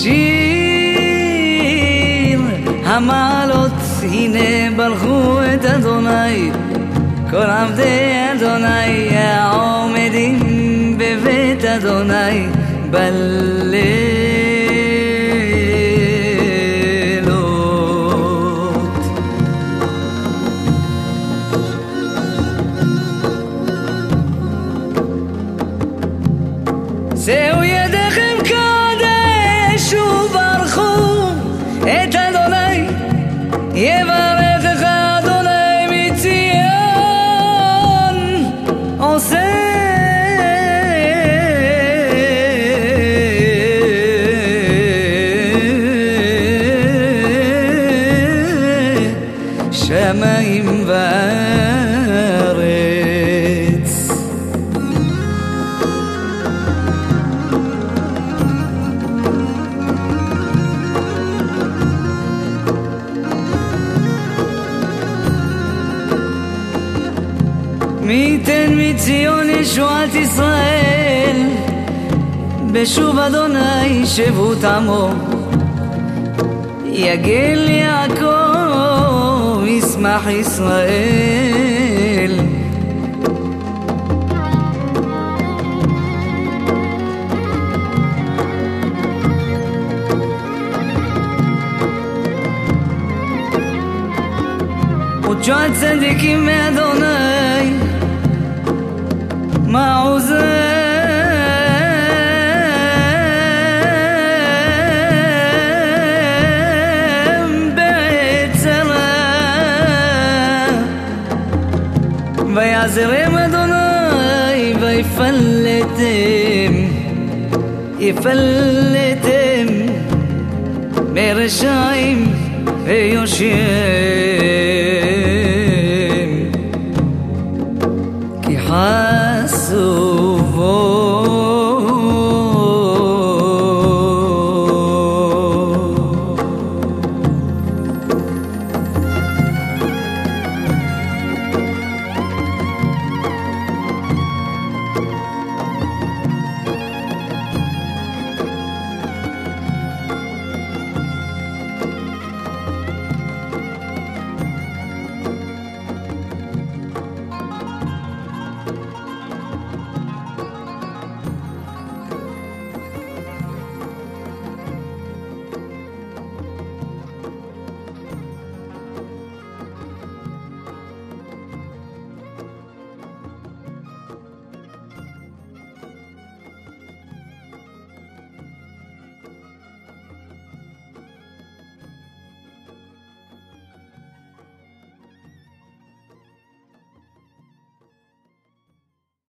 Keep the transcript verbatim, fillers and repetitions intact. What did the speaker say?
שיר המעלות, הנה ברכו את אדוני, כל עבדי אדוני העומדים בבית אדוני בלילות. שאו ידיכם קודש וברכו את אדוני, יברכך אדוני מציון עושה שמיים וארץ. מי ייתן מציון ישועת ישראל, בשוב אדוני שבות עמו, יגל יעקב ישמח ישראל. ודשו הצדיקים מאדוני מעוזם בעת צרה, ויעזרם אדוני ויפלטם, יפלטם מרשעים ויושיע.